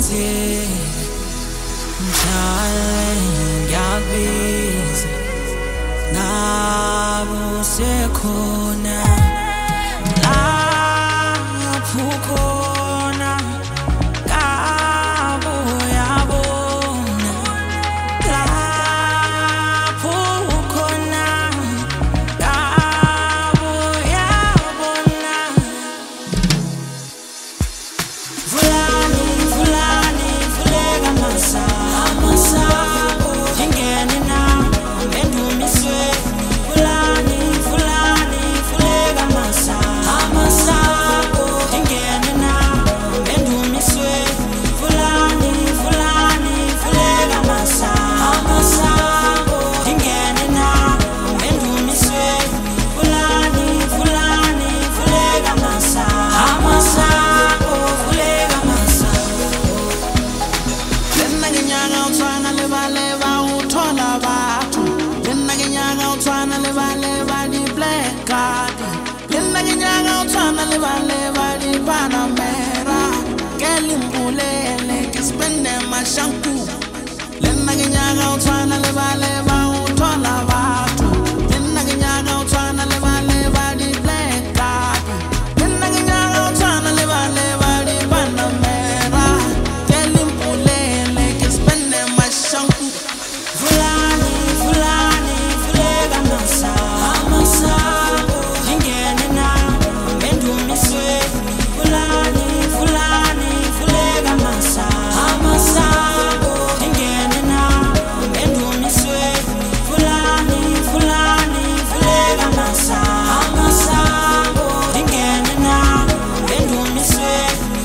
Darling, ngiyabiza ngabe usekhona lapho ukhona, ngabe uyabona lapho ukhona, ngabe uyabona. Vulani, vulani, vuleka masango ingene nami endumisweni. Vulani, vulani, vuleka masango ingene nami endumisweni. Vulani, vulani, vuleka masango ingene nami endumisweni. Vulani, vulani, vuleka masango vuleka masango. Lena nginyaka uthwana leba uthola batho. Lena nginyaka uthwana leba di black card. Lena nginyaka uthwana leba di Panamera. Kelimbulele kispende mashanku. Lena nginyaka uthwana leba uthola batho. Lena nginyaka uthwana leba di black card. Lena nginyaka uthwana leba di Panamera. Kelimbulele kispende mashanku. Vulani, vulani, vuleka masango ingene nami endumisweni. Vulani, vulani, vuleka masango ingene nami endumisweni. Vulani, vulani, vuleka masango ingene nami endumisweni.